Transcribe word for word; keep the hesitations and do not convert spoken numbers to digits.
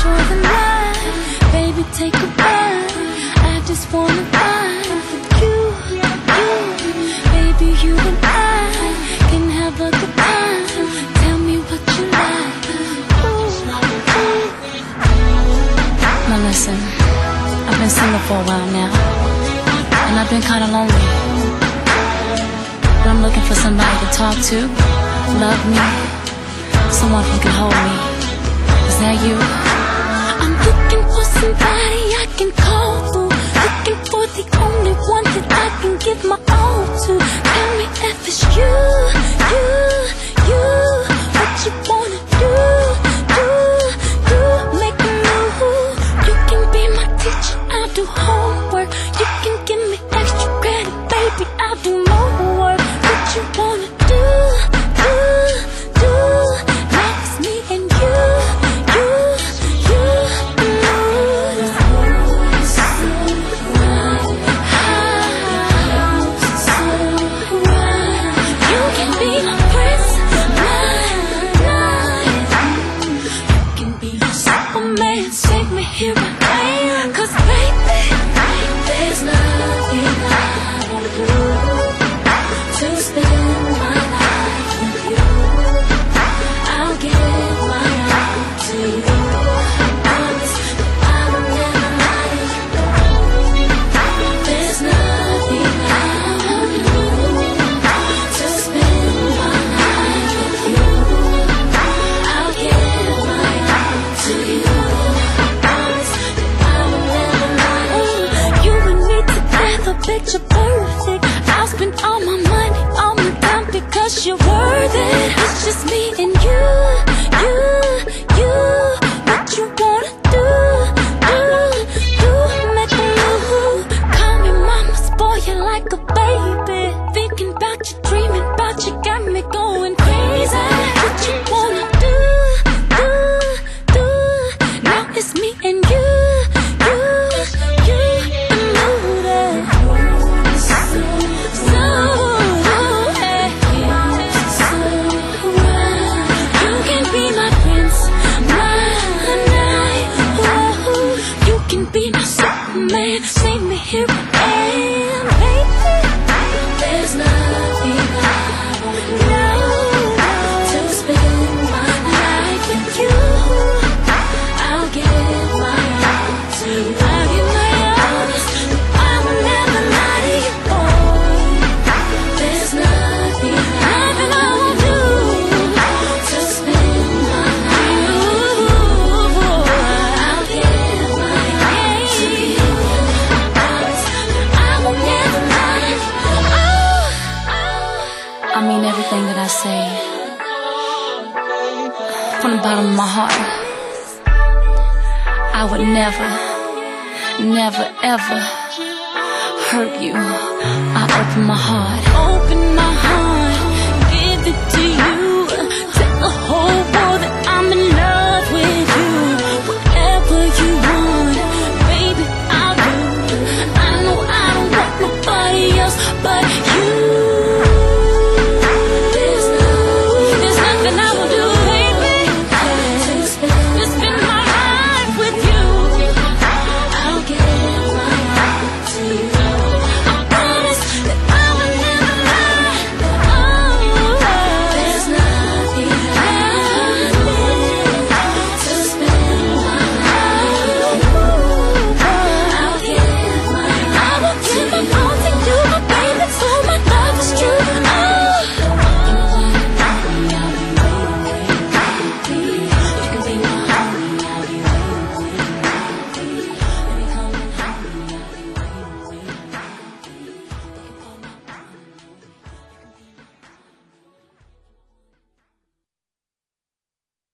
enjoy the night. Baby, take a ride. I just wanna ride with you, you. Baby, you and I can have a good time. Tell me what you like. Ooh, ooh. Now listen, I've been single for a while now, and I've been kinda lonely. But I'm looking for somebody to talk to, love me, someone who can hold me. Is that you? I'm looking for somebody I can call to, looking for the only one that I can give my all to. Tell me if it's you, you, you. What you wanna do, do, do. Make me move. You can be my teacher, I'll do homework. You can give me extra credit, baby, I'll do more work. What you wanna do, do, do. Now it's me and you, you, you, you. You can be my prince, mine, mine. You can be my Superman, take me here I am. 'Cause baby, there's nothing I won't do to spend my life with you. I'll give my all to you. Promise I will never lie to you. There's nothing I won't do to spend my life with you. I'll give my all to you. Promise I will never lie to you. You and me together, picture perfect. I'll spend all my money, all my time, because you're worth it. It's just me and you, you, you. What you wanna do, do, do. Make a move. Call me mama, spoil you like a baby. Thinking about you, dreaming about you, got me going crazy. What you wanna do, do, do. Now it's me and you, you, you. Move it. So, hey, so you can be my prince, my knight. Oh, you can be my Superman. Save me here I am, baby. There's nothing I won't do to spend my life with you. I'll give my all to you. I'll give my all. I will never lie to you, boy. There's nothing, nothing I won't do to spend my life with you. I'll give my all to you. Promise I will never lie. Oh, I mean everything that I say from the bottom of my heart. I would never, never, ever hurt you. I open my heart, open